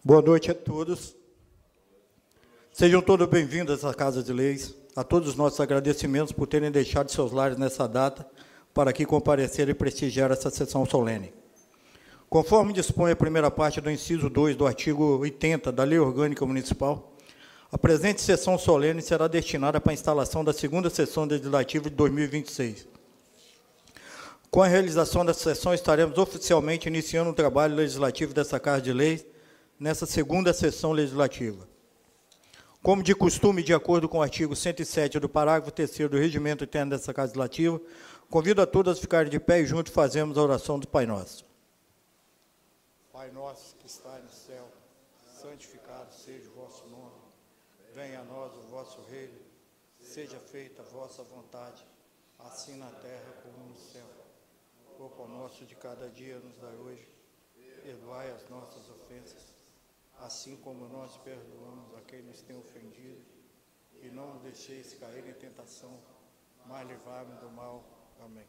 Boa noite a todos. Sejam todos bem-vindos à Casa de Leis. A todos os nossos agradecimentos por terem deixado seus lares nessa data para aqui comparecer e prestigiar essa sessão solene. Conforme dispõe a primeira parte do inciso 2 do artigo 80 da Lei Orgânica Municipal, a presente sessão solene será destinada para a instalação da segunda sessão legislativa de 2026. Com a realização dessa sessão, estaremos oficialmente iniciando o trabalho legislativo dessa Casa de Leis nessa segunda sessão legislativa. Como de costume, de acordo com o artigo 107 do parágrafo 3º do Regimento Interno dessa Casa Legislativa, convido a todos a ficarem de pé e juntos fazemos a oração do Pai Nosso. Pai nosso que está no céu, santificado seja o vosso nome. Venha a nós o vosso reino, seja feita a vossa vontade, assim na terra como no céu. O pão nosso de cada dia nos dai hoje, perdoai as nossas ofensas, assim como nós perdoamos a quem nos tem ofendido, e não nos deixeis cair em tentação, mas livrai-nos do mal. Amém.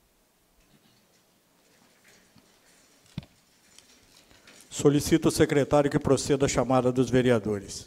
Solicito ao secretário que proceda à chamada dos vereadores.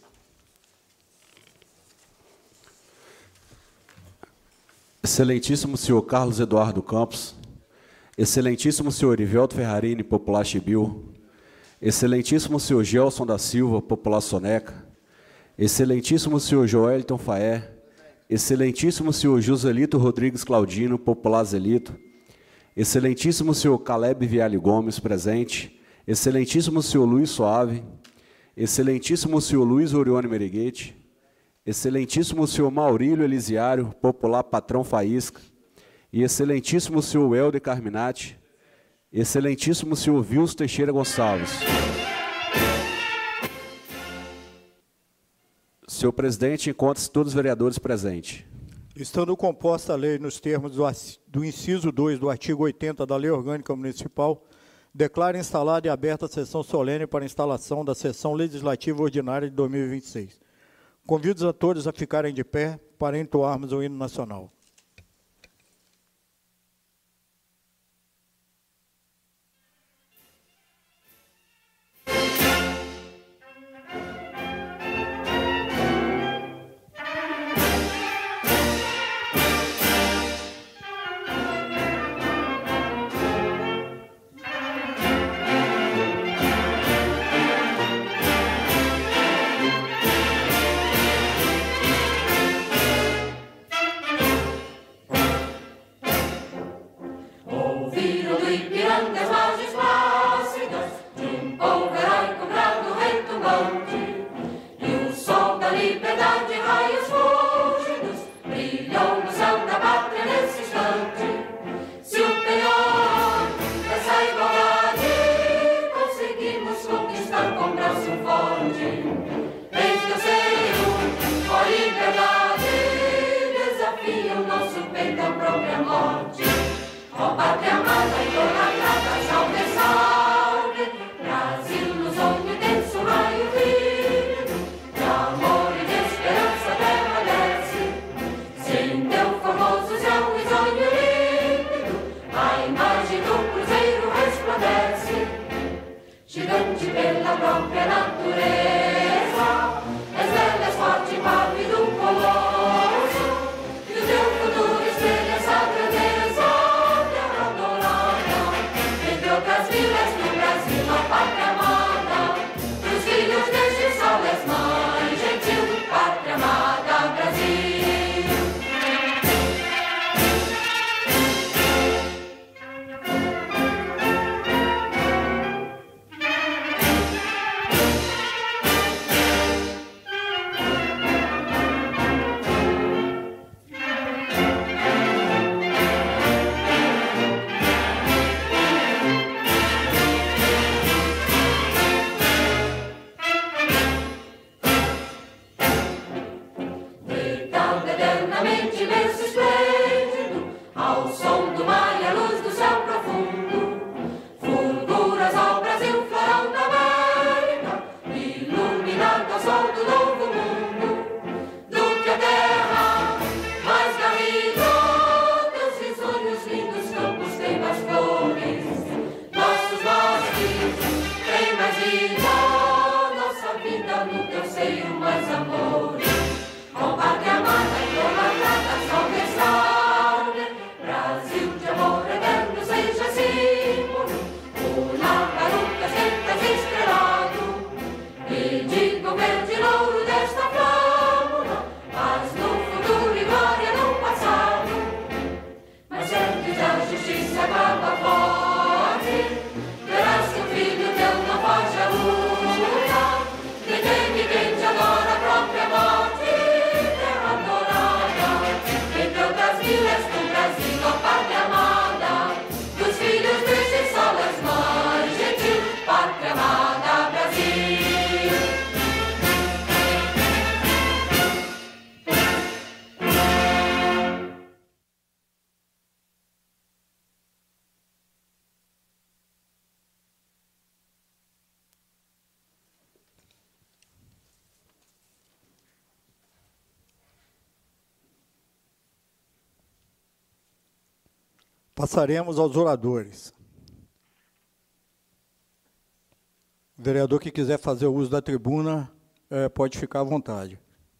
Excelentíssimo senhor Carlos Eduardo Campos, excelentíssimo senhor Erivelto Ferrarini, popular Chibiu, excelentíssimo senhor Gelson da Silva, popular Soneca, excelentíssimo senhor Joelton Faé, excelentíssimo senhor Joselito Rodrigues Claudino, popular Zelito, excelentíssimo senhor Caleb Viale Gomes, presente, excelentíssimo senhor Luiz Soave, excelentíssimo senhor Luiz Orione Meriguete, excelentíssimo senhor Maurílio Elisiário, popular Patrão Faísca, e excelentíssimo senhor Helder Carminati, excelentíssimo senhor Vilso Teixeira Gonçalves. Senhor presidente, encontra-se todos os vereadores presentes. Estando composta a lei nos termos do inciso 2 do artigo 80 da Lei Orgânica Municipal, declaro instalada e aberta a sessão solene para a instalação da sessão legislativa ordinária de 2026. Convido a todos a ficarem de pé para entoarmos o hino nacional. parceiro, mais amor. Com pátria amada, idolatrada, só ressalve. Brasil de amor eterno seja símbolo, una garupa sempre estrelado. E diga o verde louro desta flâmula, mas no futuro e glória no passado. Mas sempre da justiça acaba forte, verás que o filho teu não foge à luta. Quem tem e quem te adora a própria morte, terra adorada. Entre outras vilas do Brasil, a pátria amada, dos filhos destes solas mais gentil, pátria amada, Brasil. Passaremos aos oradores. O vereador que quiser fazer uso da tribuna, pode ficar à vontade.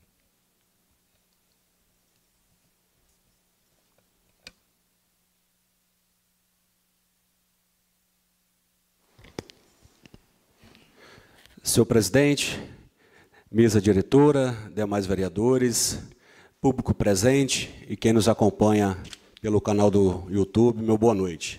Senhor presidente, mesa diretora, demais vereadores, público presente e quem nos acompanha pelo canal do YouTube, meu boa noite.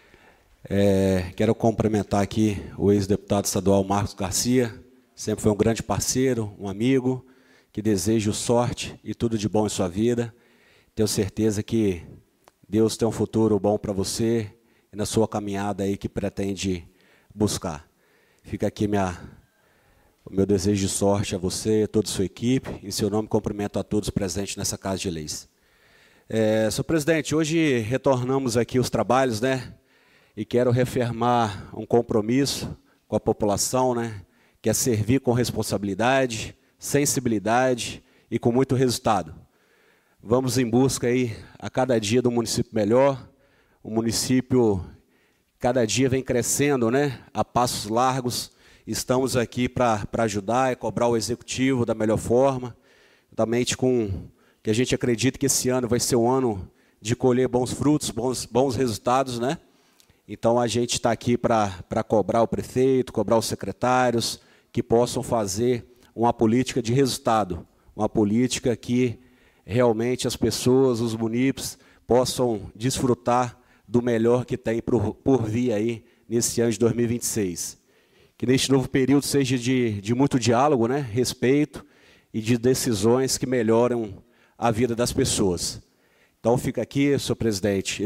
Quero cumprimentar aqui o ex-deputado estadual Marcos Garcia, sempre foi um grande parceiro, um amigo, que desejo sorte e tudo de bom em sua vida. Tenho certeza que Deus tem um futuro bom para você e na sua caminhada aí que pretende buscar. Fica aqui o meu desejo de sorte a você, a toda a sua equipe. Em seu nome, cumprimento a todos presentes nessa Casa de Leis. Senhor presidente, hoje retornamos aqui os trabalhos, né? E quero reafirmar um compromisso com a população, né? Que é servir com responsabilidade, sensibilidade e com muito resultado. Vamos em busca aí, a cada dia, do município melhor. O município, cada dia, vem crescendo, né? A passos largos. Estamos aqui para ajudar e cobrar o executivo da melhor forma, juntamente com que a gente acredita que esse ano vai ser um ano de colher bons frutos, bons resultados, né? Então, a gente está aqui para cobrar o prefeito, cobrar os secretários, que possam fazer uma política de resultado, uma política que realmente as pessoas, os munícipes, possam desfrutar do melhor que tem por vir aí nesse ano de 2026. Que neste novo período seja de muito diálogo, né? Respeito e de decisões que melhoram a vida das pessoas. Então, fica aqui, senhor presidente,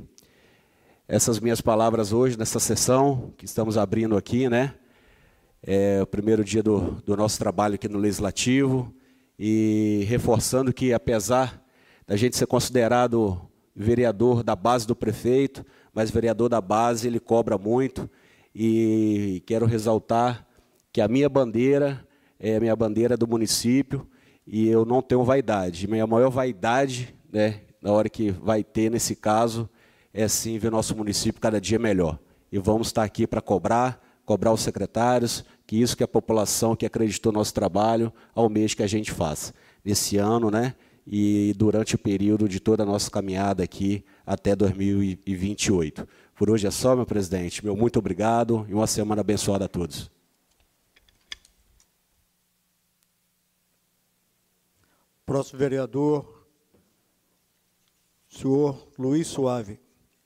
essas minhas palavras hoje, nessa sessão que estamos abrindo aqui, né? É o primeiro dia do nosso trabalho aqui no Legislativo, e reforçando que, apesar da gente ser considerado vereador da base do prefeito, mas vereador da base, ele cobra muito, e quero ressaltar que a minha bandeira é a minha bandeira do município, e eu não tenho vaidade. Minha maior vaidade, né, na hora que vai ter, nesse caso, é sim ver nosso município cada dia melhor. E vamos estar aqui para cobrar os secretários, que isso que a população que acreditou no nosso trabalho almeja que a gente faça. Nesse ano, né, e durante o período de toda a nossa caminhada aqui até 2028. Por hoje é só, meu presidente. Meu muito obrigado e uma semana abençoada a todos. Próximo vereador, senhor Luiz Suave.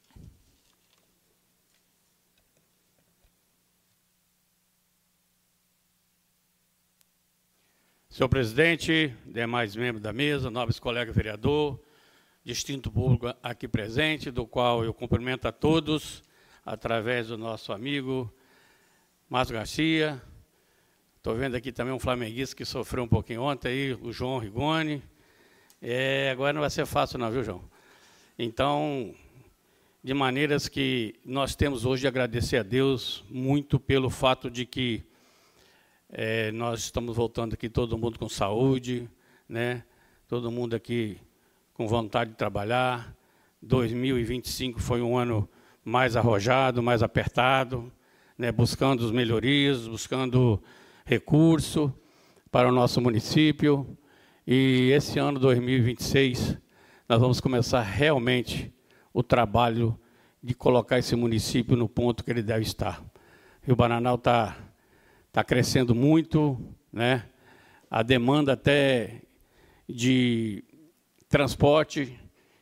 Senhor presidente, demais membros da mesa, nobres colegas vereador, distinto público aqui presente, do qual eu cumprimento a todos, através do nosso amigo Márcio Garcia. Estou vendo aqui também um flamenguista que sofreu um pouquinho ontem, aí, o João Rigoni. Agora não vai ser fácil não, viu, João? Então, de maneiras que nós temos hoje de agradecer a Deus muito pelo fato de que nós estamos voltando aqui todo mundo com saúde, né? Todo mundo aqui com vontade de trabalhar. 2025 foi um ano mais arrojado, mais apertado, né? Buscando as melhorias, buscando recurso, para o nosso município. E esse ano, 2026, nós vamos começar realmente o trabalho de colocar esse município no ponto que ele deve estar. Rio Bananal está crescendo muito, né? A demanda até de transporte,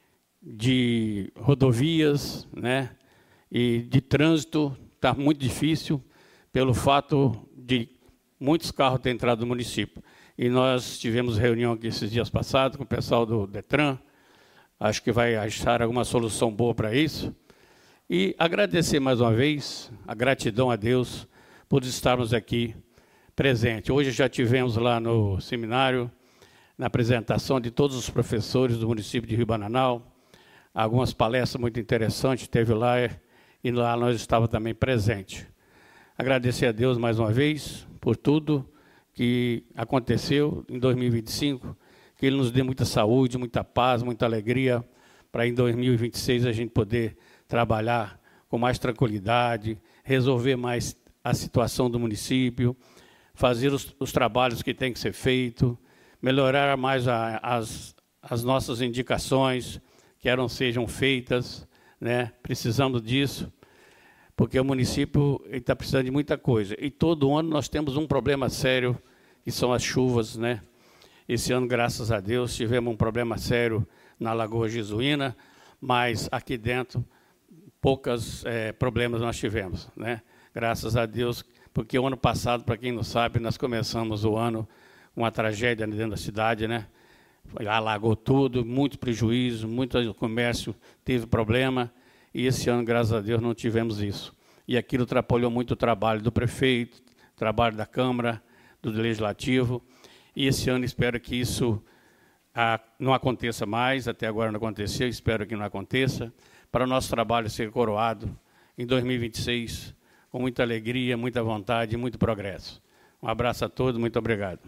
de rodovias, né? E de trânsito está muito difícil pelo fato de muitos carros terem entrado no município. E nós tivemos reunião aqui esses dias passados com o pessoal do Detran. Acho que vai achar alguma solução boa para isso. E agradecer mais uma vez, a gratidão a Deus por estarmos aqui presentes. Hoje já tivemos lá no seminário, na apresentação de todos os professores do município de Rio Bananal, algumas palestras muito interessantes, teve lá, e lá nós estávamos também presentes. Agradecer a Deus mais uma vez por tudo que aconteceu em 2025, que Ele nos dê muita saúde, muita paz, muita alegria, para em 2026 a gente poder trabalhar com mais tranquilidade, resolver mais a situação do município, fazer os trabalhos que tem que ser feito, melhorar mais as nossas indicações, que sejam feitas, né? Precisamos disso, porque o município está precisando de muita coisa. E todo ano nós temos um problema sério, que são as chuvas, né? Esse ano, graças a Deus, tivemos um problema sério na Lagoa Jesuína, mas aqui dentro, poucos problemas nós tivemos, né? Graças a Deus, porque o ano passado, para quem não sabe, nós começamos o ano com uma tragédia dentro da cidade, né? Alagou tudo, muito prejuízo, muito comércio teve problema, e esse ano, graças a Deus, não tivemos isso. E aquilo atrapalhou muito o trabalho do prefeito, trabalho da Câmara, do Legislativo, e esse ano espero que isso não aconteça mais, até agora não aconteceu, espero que não aconteça, para o nosso trabalho ser coroado em 2026, com muita alegria, muita vontade e muito progresso. Um abraço a todos, muito obrigado.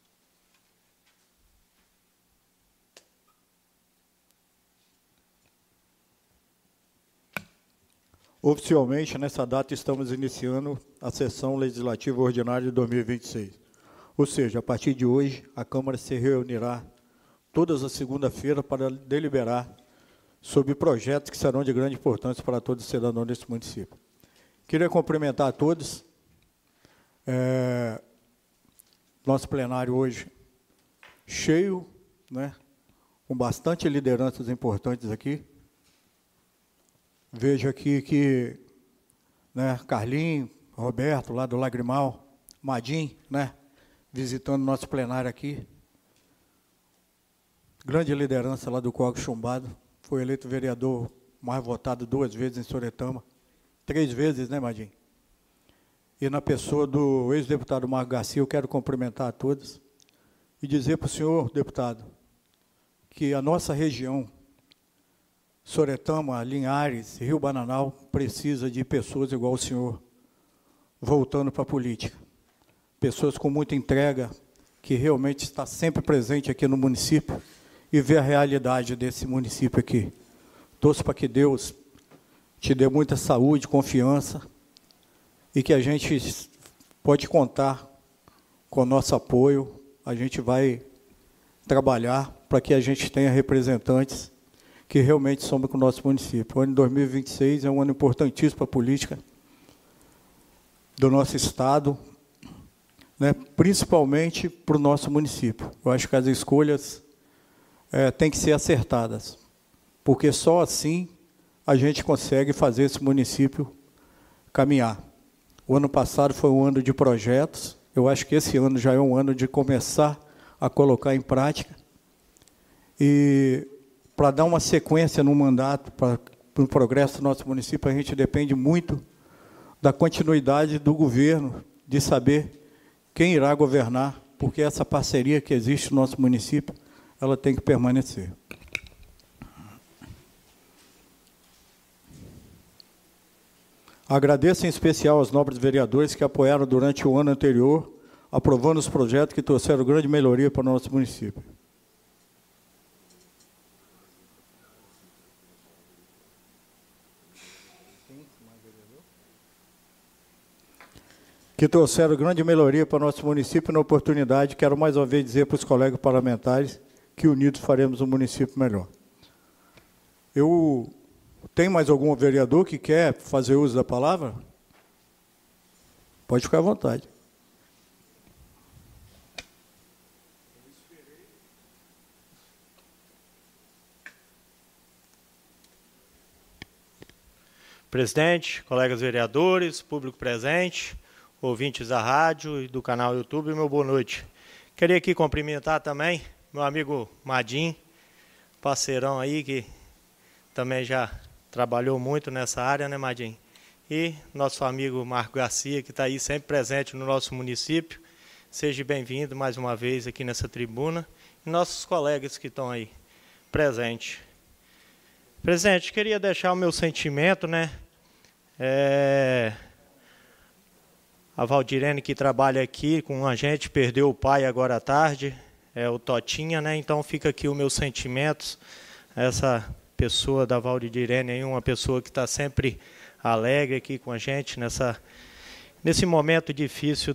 Oficialmente, nessa data, estamos iniciando a sessão legislativa ordinária de 2026. Ou seja, a partir de hoje, a Câmara se reunirá todas as segundas-feiras para deliberar sobre projetos que serão de grande importância para todos os cidadãos desse município. Queria cumprimentar a todos. Nosso plenário hoje cheio, né, com bastante lideranças importantes aqui. Vejo aqui que, né, Carlinho, Roberto, lá do Lagrimal, Madim, né, visitando nosso plenário aqui. Grande liderança lá do Código Chumbado. Foi eleito vereador mais votado 2 vezes em Soretama. 3 vezes, né, Madim? E na pessoa do ex-deputado Marco Garcia, eu quero cumprimentar a todos e dizer para o senhor, deputado, que a nossa região, Soretama, Linhares, Rio Bananal, precisa de pessoas igual o senhor, voltando para a política. Pessoas com muita entrega, que realmente está sempre presente aqui no município e vê a realidade desse município aqui. Torço para que Deus te dê muita saúde, confiança, e que a gente pode contar com o nosso apoio. A gente vai trabalhar para que a gente tenha representantes que realmente somam com o nosso município. O ano de 2026 é um ano importantíssimo para a política do nosso Estado, né, principalmente para o nosso município. Eu acho que as escolhas têm que ser acertadas, porque só assim a gente consegue fazer esse município caminhar. O ano passado foi um ano de projetos, eu acho que esse ano já é um ano de começar a colocar em prática, e para dar uma sequência no mandato, para o progresso do nosso município, a gente depende muito da continuidade do governo, de saber quem irá governar, porque essa parceria que existe no nosso município, ela tem que permanecer. Agradeço em especial aos nobres vereadores que apoiaram durante o ano anterior, aprovando os projetos que trouxeram grande melhoria para o nosso município. que trouxeram grande melhoria para o nosso município. Na oportunidade, quero mais uma vez dizer para os colegas parlamentares que unidos faremos um município melhor. Tem mais algum vereador que quer fazer uso da palavra? Pode ficar à vontade. Presidente, colegas vereadores, público presente, ouvintes da rádio e do canal YouTube, meu boa noite. Queria aqui cumprimentar também meu amigo Madim, parceirão aí, que também já trabalhou muito nessa área, né, Madim? E nosso amigo Marco Garcia, que está aí sempre presente no nosso município. Seja bem-vindo mais uma vez aqui nessa tribuna. E nossos colegas que estão aí presentes. Presidente, queria deixar o meu sentimento, né? A Valdirene, que trabalha aqui com a gente, perdeu o pai agora à tarde, o Totinha, né? Então fica aqui os meus sentimentos. Essa pessoa da Valdirene aí, uma pessoa que está sempre alegre aqui com a gente nesse momento difícil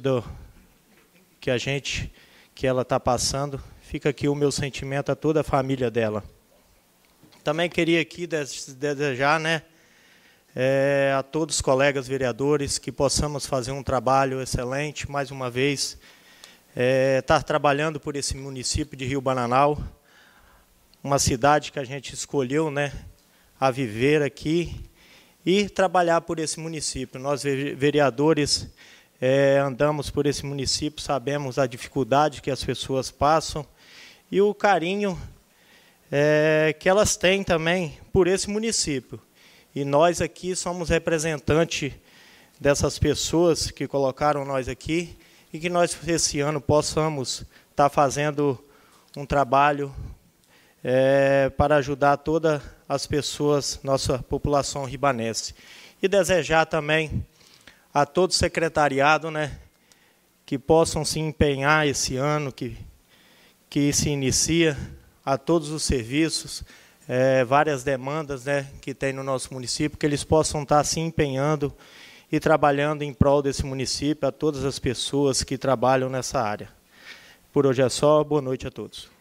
que ela está passando. Fica aqui o meu sentimento a toda a família dela. Também queria aqui desejar, né, a todos os colegas vereadores que possamos fazer um trabalho excelente, mais uma vez, estar trabalhando por esse município de Rio Bananal, uma cidade que a gente escolheu, né, a viver aqui e trabalhar por esse município. Nós, vereadores, andamos por esse município, sabemos a dificuldade que as pessoas passam e o carinho que elas têm também por esse município. E nós aqui somos representantes dessas pessoas que colocaram nós aqui e que nós, esse ano, possamos estar fazendo um trabalho para ajudar todas as pessoas, nossa população ribanense. E desejar também a todo o secretariado, né, que possam se empenhar esse ano que se inicia, a todos os serviços, várias demandas, né, que tem no nosso município, que eles possam estar se empenhando e trabalhando em prol desse município, a todas as pessoas que trabalham nessa área. Por hoje é só, boa noite a todos.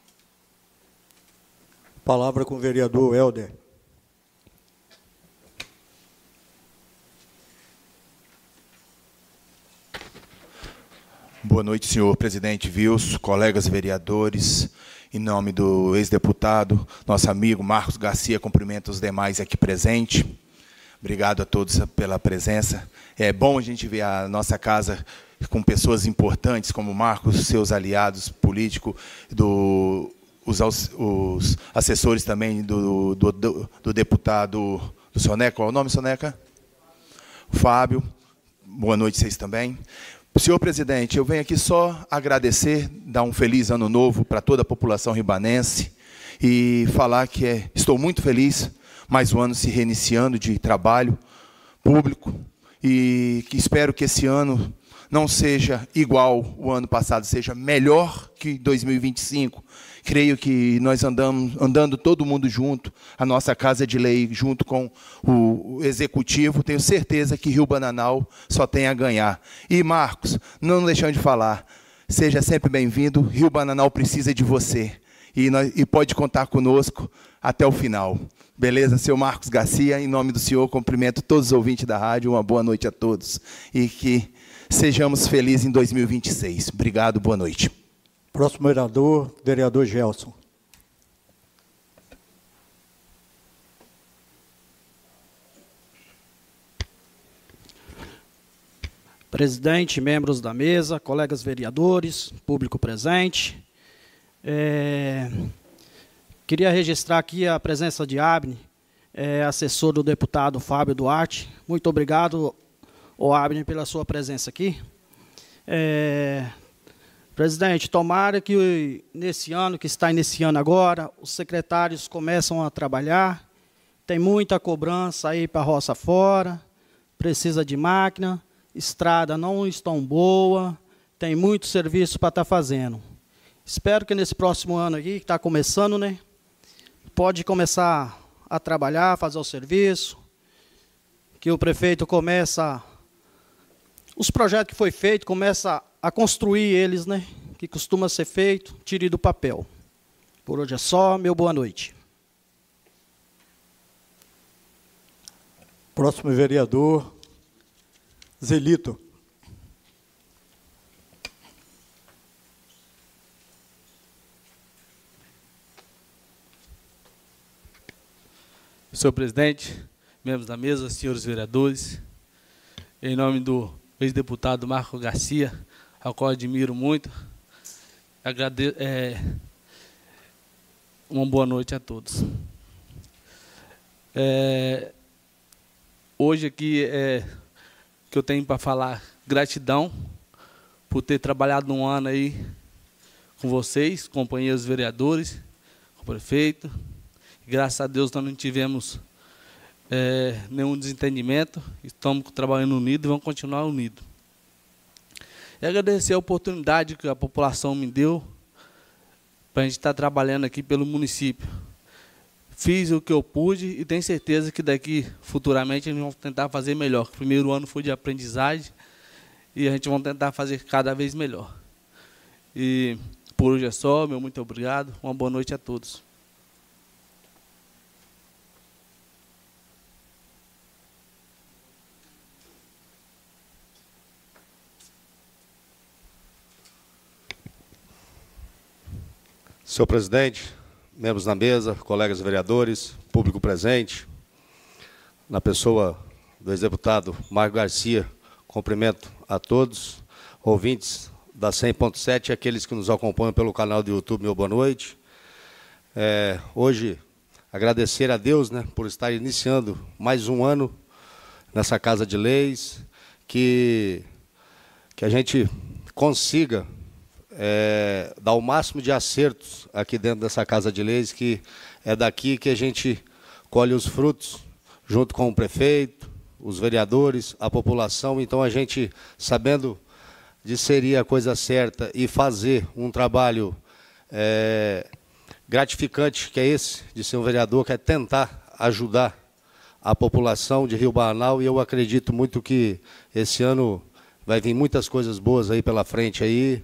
Palavra com o vereador Helder. Boa noite, senhor presidente Wilson, colegas vereadores. Em nome do ex-deputado, nosso amigo Marcos Garcia, cumprimento os demais aqui presentes. Obrigado a todos pela presença. É bom a gente ver a nossa casa com pessoas importantes como Marcos, seus aliados políticos, os assessores também do deputado do Soneca. Qual é o nome, Soneca? Fábio. Boa noite a vocês também. Senhor presidente, eu venho aqui só agradecer, dar um feliz ano novo para toda a população ribanense e falar que estou muito feliz, mais um ano se reiniciando de trabalho público e que espero que esse ano não seja igual o ano passado, seja melhor que 2025. Creio que nós andando todo mundo junto, a nossa Casa de Lei, junto com o Executivo, tenho certeza que Rio Bananal só tem a ganhar. E, Marcos, não deixando de falar, seja sempre bem-vindo, Rio Bananal precisa de você. E pode contar conosco até o final. Beleza, seu Marcos Garcia, em nome do senhor, cumprimento todos os ouvintes da rádio, uma boa noite a todos. E que sejamos felizes em 2026. Obrigado, boa noite. Próximo vereador Gelson. Presidente, membros da mesa, colegas vereadores, público presente. Queria registrar aqui a presença de Abner, assessor do deputado Fábio Duarte. Muito obrigado, Abner, pela sua presença aqui. Presidente, tomara que nesse ano, que está iniciando agora, os secretários começam a trabalhar. Tem muita cobrança aí para a roça fora, precisa de máquina, estrada não estão boa, tem muito serviço para estar fazendo. Espero que nesse próximo ano aqui, que está começando, né, pode começar a trabalhar, fazer o serviço, que o prefeito começa os projetos que foi feito, começa a construir eles, né? Que costuma ser feito, tire do papel. Por hoje é só, meu boa noite. Próximo vereador, Zelito. Senhor presidente, membros da mesa, senhores vereadores, em nome do ex-deputado Marco Garcia, ao qual admiro muito, agradeço, uma boa noite a todos. Hoje aqui que eu tenho para falar gratidão por ter trabalhado um ano aí com vocês, companheiros vereadores, com o prefeito. Graças a Deus nós não tivemos nenhum desentendimento, estamos trabalhando unidos e vamos continuar unidos. E agradecer a oportunidade que a população me deu para a gente estar trabalhando aqui pelo município. Fiz o que eu pude e tenho certeza que daqui, futuramente, a gente vai tentar fazer melhor. O primeiro ano foi de aprendizagem e a gente vai tentar fazer cada vez melhor. E por hoje é só, meu muito obrigado, uma boa noite a todos. Senhor presidente, membros da mesa, colegas vereadores, público presente, na pessoa do ex-deputado Marco Garcia, cumprimento a todos, ouvintes da 100.7 e aqueles que nos acompanham pelo canal do YouTube, meu boa noite. Hoje, agradecer a Deus, né, por estar iniciando mais um ano nessa Casa de Leis, que a gente consiga dar o máximo de acertos aqui dentro dessa Casa de Leis, que é daqui que a gente colhe os frutos, junto com o prefeito, os vereadores, a população. Então, a gente, sabendo discernir a coisa certa e fazer um trabalho gratificante, que é esse, de ser um vereador, que é tentar ajudar a população de Rio Bananal, e eu acredito muito que esse ano vai vir muitas coisas boas aí pela frente aí.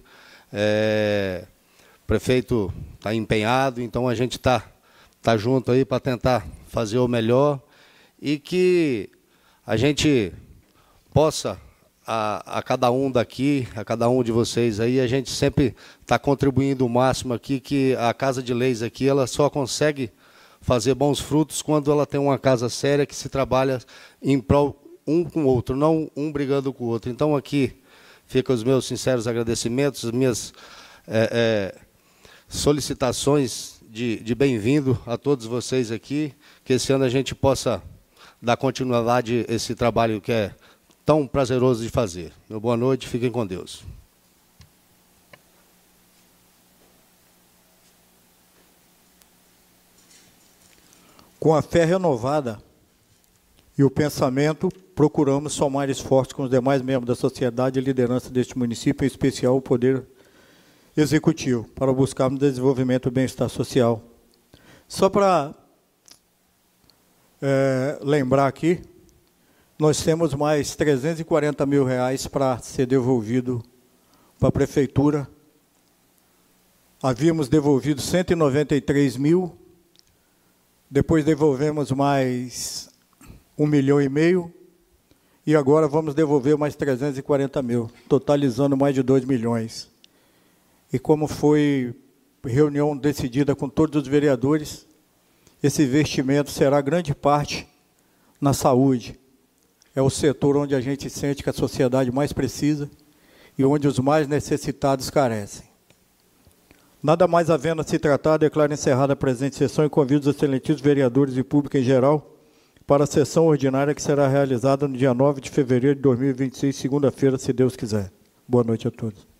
O prefeito está empenhado, então a gente está junto aí para tentar fazer o melhor e que a gente possa, a cada um daqui, a cada um de vocês aí, a gente sempre está contribuindo o máximo aqui, que a Casa de Leis aqui, ela só consegue fazer bons frutos quando ela tem uma casa séria que se trabalha em prol um com o outro, não um brigando com o outro. Então aqui ficam os meus sinceros agradecimentos, as minhas solicitações de bem-vindo a todos vocês aqui, que esse ano a gente possa dar continuidade a esse trabalho que é tão prazeroso de fazer. Meu boa noite, fiquem com Deus. Com a fé renovada e o pensamento, procuramos somar esforços com os demais membros da sociedade e liderança deste município, em especial o Poder Executivo, para buscarmos desenvolvimento e bem-estar social. Só para lembrar aqui, nós temos mais R$340 mil para ser devolvido para a Prefeitura. Havíamos devolvido 193 mil, depois devolvemos mais 1,5 milhão, e agora vamos devolver mais 340 mil, totalizando mais de 2 milhões. E como foi reunião decidida com todos os vereadores, esse investimento será grande parte na saúde. É o setor onde a gente sente que a sociedade mais precisa e onde os mais necessitados carecem. Nada mais havendo a se tratar, declaro encerrada a presente sessão e convido os excelentíssimos vereadores e público em geral para a sessão ordinária que será realizada no dia 9 de fevereiro de 2026, segunda-feira, se Deus quiser. Boa noite a todos.